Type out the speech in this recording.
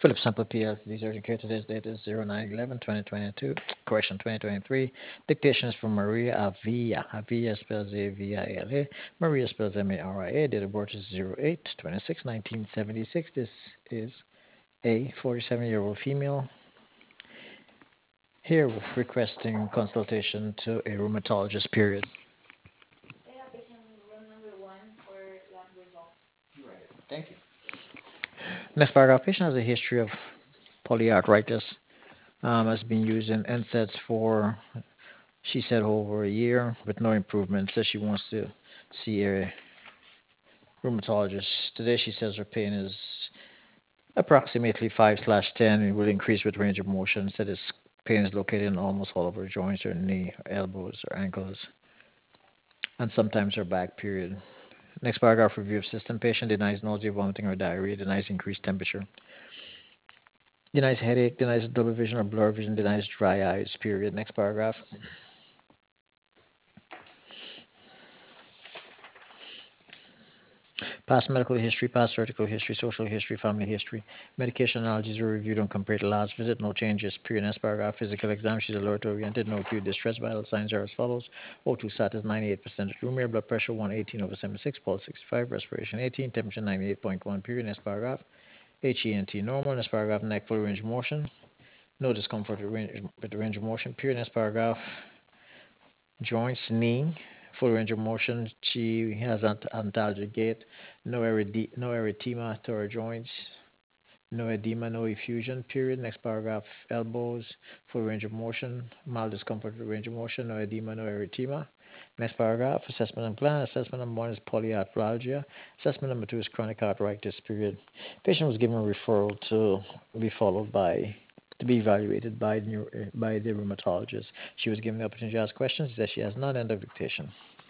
Philip Sample PLC certificate today's date is 09/11/2022. Correction 2023. Dictation is from Maria Avila. Avila spells Avila. Maria spells Maria. Date of birth is 08/26/1976. This is a 47-year-old female here requesting consultation to a rheumatologist, period. Thank you. Next paragraph. Patient has a history of polyarthritis. Has been using NSAIDs for, she said, over a year with no improvement. Says she wants to see a rheumatologist. Today she says her pain is approximately 5/10. It will increase with range of motion. Said this pain is located in almost all of her joints, her knee, her elbows, her ankles, and sometimes her back, period. Next paragraph, review of system. Patient denies nausea, vomiting, or diarrhea, denies increased temperature, denies headache, denies double vision or blur vision, denies dry eyes, period. Next paragraph. Past medical history, past surgical history, social history, family history. Medication analogies were reviewed and compared to last visit. No changes. Period. Next paragraph. Physical exam. She's alert oriented. No acute distress. Vital signs are as follows. O2 sat is 98% room air. Blood pressure 118/76. Pulse 65. Respiration 18. Temperature 98.1. Period. Next paragraph. HENT normal. Next paragraph. Neck full range of motion. No discomfort with the range of motion. Period. Next paragraph. Joints, knee, full range of motion. She has antalgic gait. No erythema to her joints. No edema, no effusion. Period. Next paragraph. Elbows, full range of motion. Mild discomfort with range of motion. No edema, no erythema. Next paragraph. Assessment and plan. Assessment number 1 is polyarthralgia. Assessment number 2 is chronic arthritis. Period. Patient was given a referral to be followed by to be evaluated by the rheumatologist. She was given the opportunity to ask questions. She says she has none. End of dictation.